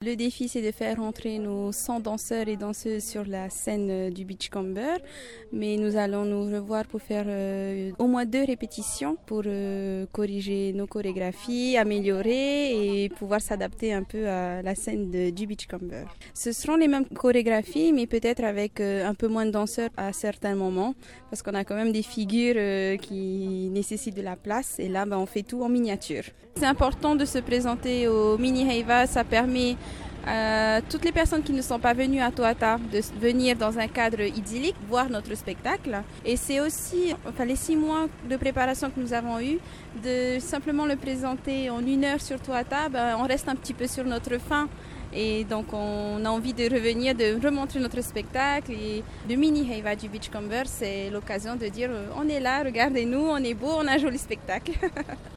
Le défi, c'est de faire entrer nos 100 danseurs et danseuses sur la scène du Beachcomber. Mais nous allons nous revoir pour faire au moins 2 répétitions pour corriger nos chorégraphies, améliorer et pouvoir s'adapter un peu à la scène du Beachcomber. Ce seront les mêmes chorégraphies, mais peut-être avec un peu moins de danseurs à certains moments, parce qu'on a quand même des figures qui nécessitent de la place. Et là, on fait tout en miniature. C'est important de se présenter au Mini Heiva, ça permet toutes les personnes qui ne sont pas venues à Toata de venir dans un cadre idyllique, voir notre spectacle. Et c'est aussi, les 6 mois de préparation que nous avons eus, de simplement le présenter en 1 heure sur Toata, on reste un petit peu sur notre faim. Et donc on a envie de revenir, de remontrer notre spectacle. Et le Mini Heiva du Beachcomber, c'est l'occasion de dire on est là, regardez-nous, on est beau, on a un joli spectacle.